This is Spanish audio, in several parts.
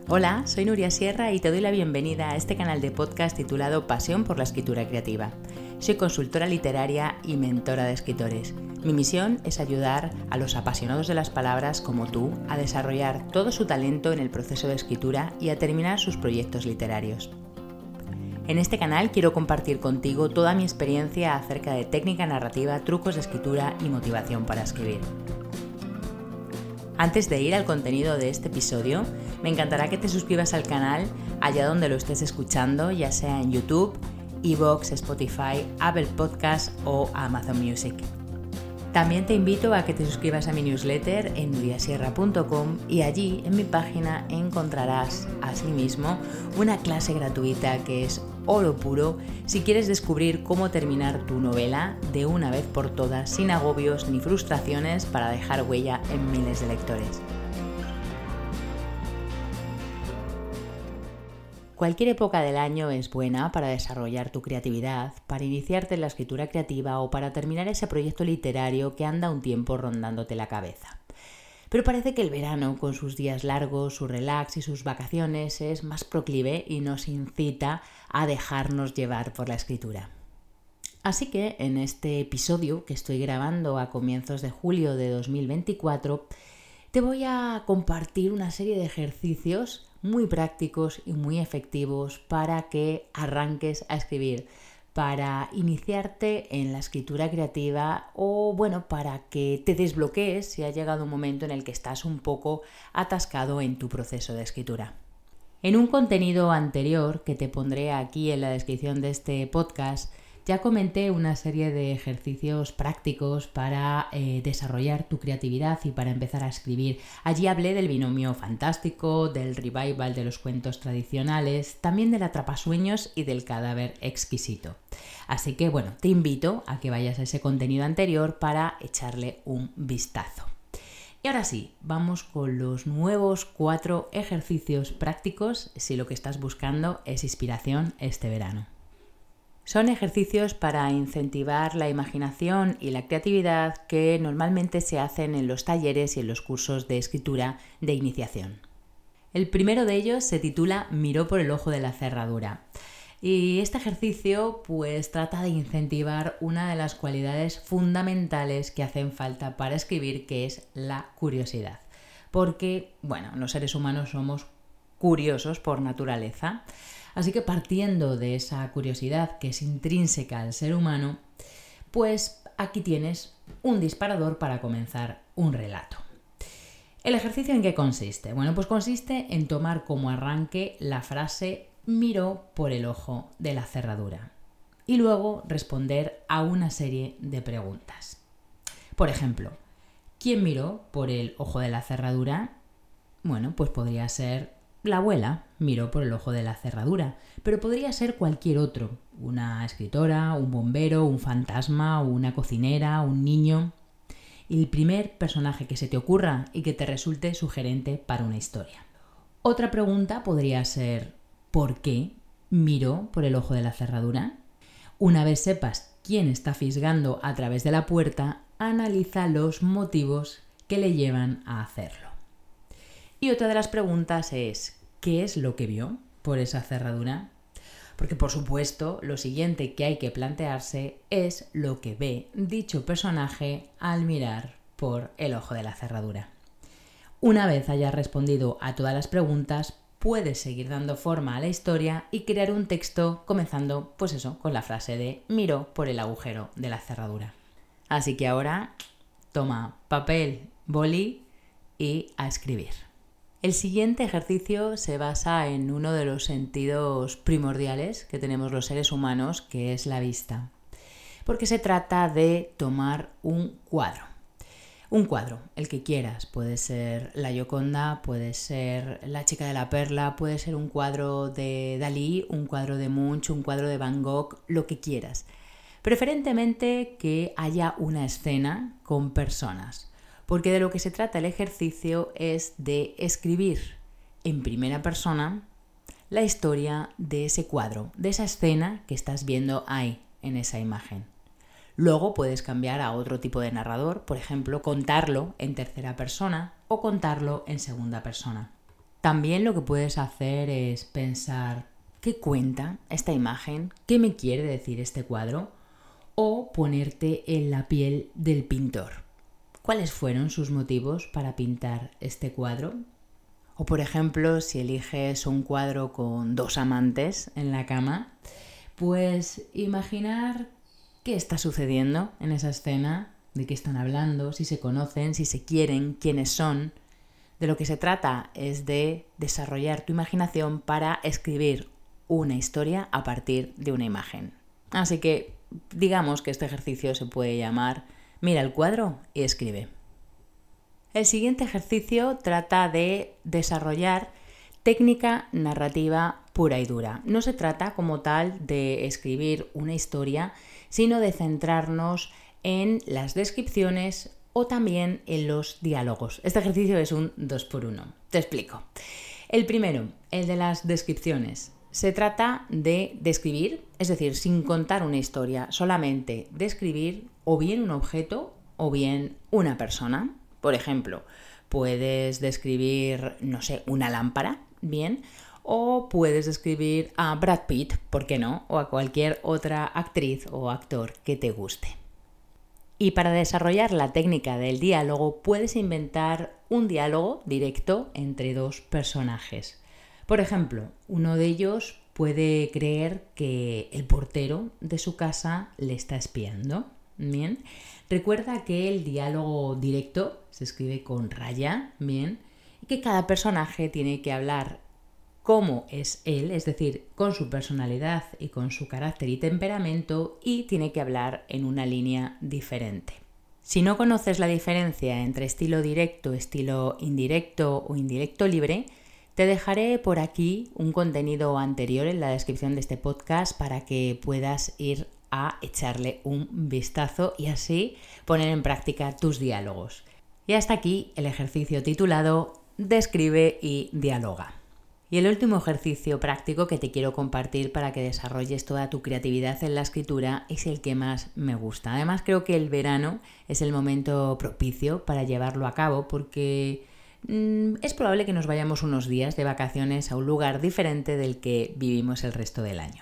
Hola, soy Nuria Sierra y te doy la bienvenida a este canal de podcast titulado Pasión por la Escritura Creativa. Soy consultora literaria y mentora de escritores. Mi misión es ayudar a los apasionados de las palabras como tú a desarrollar todo su talento en el proceso de escritura y a terminar sus proyectos literarios. En este canal quiero compartir contigo toda mi experiencia acerca de técnica narrativa, trucos de escritura y motivación para escribir. Antes de ir al contenido de este episodio, me encantará que te suscribas al canal allá donde lo estés escuchando, ya sea en YouTube, iVoox, Spotify, Apple Podcasts o Amazon Music. También te invito a que te suscribas a mi newsletter en nuriasierra.com y allí en mi página encontrarás asimismo una clase gratuita que es oro puro si quieres descubrir cómo terminar tu novela de una vez por todas sin agobios ni frustraciones para dejar huella en miles de lectores. Cualquier época del año es buena para desarrollar tu creatividad, para iniciarte en la escritura creativa o para terminar ese proyecto literario que anda un tiempo rondándote la cabeza. Pero parece que el verano, con sus días largos, su relax y sus vacaciones, es más proclive y nos incita a dejarnos llevar por la escritura. Así que en este episodio que estoy grabando a comienzos de julio de 2024, te voy a compartir una serie de ejercicios muy prácticos y muy efectivos para que arranques a escribir, para iniciarte en la escritura creativa o para que te desbloquees si ha llegado un momento en el que estás un poco atascado en tu proceso de escritura. En un contenido anterior que te pondré aquí en la descripción de este podcast, ya comenté una serie de ejercicios prácticos para desarrollar tu creatividad y para empezar a escribir. Allí hablé del binomio fantástico, del revival de los cuentos tradicionales, también del atrapasueños y del cadáver exquisito. Así que te invito a que vayas a ese contenido anterior para echarle un vistazo. Y ahora sí, vamos con los nuevos 4 ejercicios prácticos si lo que estás buscando es inspiración este verano. Son ejercicios para incentivar la imaginación y la creatividad que normalmente se hacen en los talleres y en los cursos de escritura de iniciación. El primero de ellos se titula Miró por el ojo de la cerradura. Y este ejercicio trata de incentivar una de las cualidades fundamentales que hacen falta para escribir, que es la curiosidad. Porque, los seres humanos somos curiosos por naturaleza. Así que partiendo de esa curiosidad que es intrínseca al ser humano, aquí tienes un disparador para comenzar un relato. ¿El ejercicio en qué consiste? Consiste en tomar como arranque la frase miró por el ojo de la cerradura y luego responder a una serie de preguntas. Por ejemplo, ¿quién miró por el ojo de la cerradura? Podría ser la abuela miró por el ojo de la cerradura, pero podría ser cualquier otro, una escritora, un bombero, un fantasma, una cocinera, un niño. El primer personaje que se te ocurra y que te resulte sugerente para una historia. Otra pregunta podría ser ¿por qué miró por el ojo de la cerradura? Una vez sepas quién está fisgando a través de la puerta, analiza los motivos que le llevan a hacerlo. Y otra de las preguntas es ¿qué es lo que vio por esa cerradura? Porque por supuesto lo siguiente que hay que plantearse es lo que ve dicho personaje al mirar por el ojo de la cerradura. Una vez hayas respondido a todas las preguntas, puedes seguir dando forma a la historia y crear un texto comenzando con la frase de miró por el agujero de la cerradura. Así que ahora toma papel, boli y a escribir. El siguiente ejercicio se basa en uno de los sentidos primordiales que tenemos los seres humanos, que es la vista. Porque se trata de tomar un cuadro. Un cuadro, el que quieras. Puede ser la Gioconda, puede ser la Chica de la Perla, puede ser un cuadro de Dalí, un cuadro de Munch, un cuadro de Van Gogh, lo que quieras. Preferentemente que haya una escena con personas. Porque de lo que se trata el ejercicio es de escribir en primera persona la historia de ese cuadro, de esa escena que estás viendo ahí, en esa imagen. Luego puedes cambiar a otro tipo de narrador, por ejemplo, contarlo en tercera persona o contarlo en segunda persona. También lo que puedes hacer es pensar ¿qué cuenta esta imagen? ¿Qué me quiere decir este cuadro? O ponerte en la piel del pintor. ¿Cuáles fueron sus motivos para pintar este cuadro? O por ejemplo, si eliges un cuadro con 2 amantes en la cama, pues imaginar qué está sucediendo en esa escena, de qué están hablando, si se conocen, si se quieren, quiénes son. De lo que se trata es de desarrollar tu imaginación para escribir una historia a partir de una imagen. Así que digamos que este ejercicio se puede llamar mira el cuadro y escribe. El siguiente ejercicio trata de desarrollar técnica narrativa pura y dura. No se trata como tal de escribir una historia, sino de centrarnos en las descripciones o también en los diálogos. Este ejercicio es un 2x1. Te explico. El primero, el de las descripciones. Se trata de describir, es decir, sin contar una historia, solamente describir o bien un objeto o bien una persona. Por ejemplo, puedes describir, una lámpara, bien, o puedes describir a Brad Pitt, ¿por qué no? O a cualquier otra actriz o actor que te guste. Y para desarrollar la técnica del diálogo, puedes inventar un diálogo directo entre 2 personajes. Por ejemplo, uno de ellos puede creer que el portero de su casa le está espiando. Bien, recuerda que el diálogo directo se escribe con raya, bien, y que cada personaje tiene que hablar cómo es él, es decir, con su personalidad y con su carácter y temperamento, y tiene que hablar en una línea diferente. Si no conoces la diferencia entre estilo directo, estilo indirecto o indirecto libre, te dejaré por aquí un contenido anterior en la descripción de este podcast para que puedas ir a echarle un vistazo y así poner en práctica tus diálogos. Y hasta aquí el ejercicio titulado Describe y dialoga. Y el último ejercicio práctico que te quiero compartir para que desarrolles toda tu creatividad en la escritura es el que más me gusta. Además, creo que el verano es el momento propicio para llevarlo a cabo porque es probable que nos vayamos unos días de vacaciones a un lugar diferente del que vivimos el resto del año.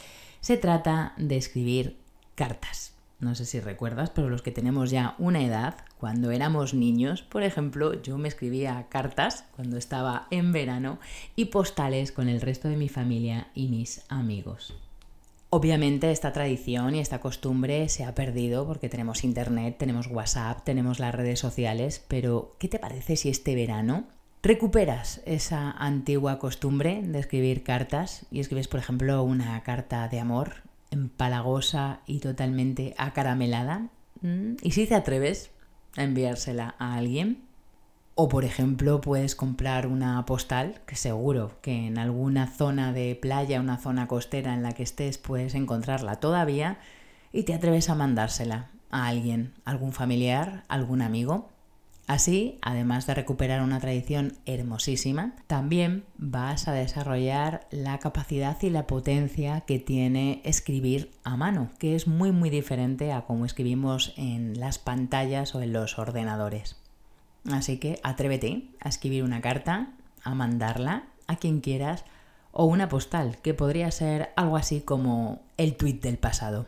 Se trata de escribir cartas. No sé si recuerdas, pero los que tenemos ya una edad, cuando éramos niños, por ejemplo, yo me escribía cartas cuando estaba en verano y postales con el resto de mi familia y mis amigos. Obviamente esta tradición y esta costumbre se ha perdido porque tenemos internet, tenemos WhatsApp, tenemos las redes sociales, pero ¿qué te parece si este verano recuperas esa antigua costumbre de escribir cartas y escribes, por ejemplo, una carta de amor empalagosa y totalmente acaramelada? ¿Y si te atreves a enviársela a alguien? O, por ejemplo, puedes comprar una postal, que seguro que en alguna zona de playa, una zona costera en la que estés, puedes encontrarla todavía, y te atreves a mandársela a alguien, algún familiar, algún amigo. Así, además de recuperar una tradición hermosísima, también vas a desarrollar la capacidad y la potencia que tiene escribir a mano, que es muy muy diferente a cómo escribimos en las pantallas o en los ordenadores. Así que atrévete a escribir una carta, a mandarla a quien quieras, o una postal, que podría ser algo así como el tuit del pasado.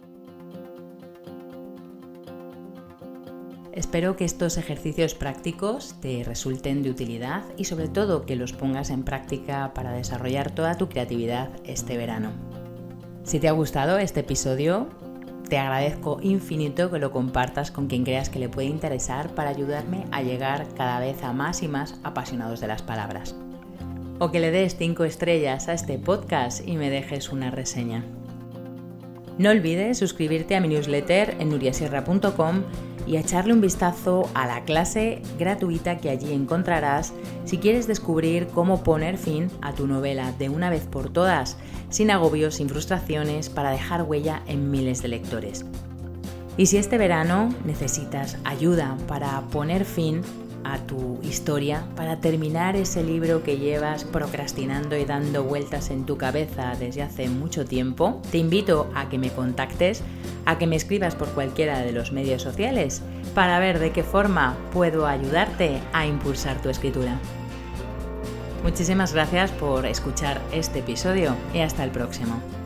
Espero que estos ejercicios prácticos te resulten de utilidad y sobre todo que los pongas en práctica para desarrollar toda tu creatividad este verano. Si te ha gustado este episodio, te agradezco infinito que lo compartas con quien creas que le puede interesar para ayudarme a llegar cada vez a más y más apasionados de las palabras. O que le des 5 estrellas a este podcast y me dejes una reseña. No olvides suscribirte a mi newsletter en nuriasierra.com y echarle un vistazo a la clase gratuita que allí encontrarás si quieres descubrir cómo poner fin a tu novela de una vez por todas, sin agobios, sin frustraciones, para dejar huella en miles de lectores. Y si este verano necesitas ayuda para poner fin a tu historia, para terminar ese libro que llevas procrastinando y dando vueltas en tu cabeza desde hace mucho tiempo, te invito a que me contactes, a que me escribas por cualquiera de los medios sociales para ver de qué forma puedo ayudarte a impulsar tu escritura. Muchísimas gracias por escuchar este episodio y hasta el próximo.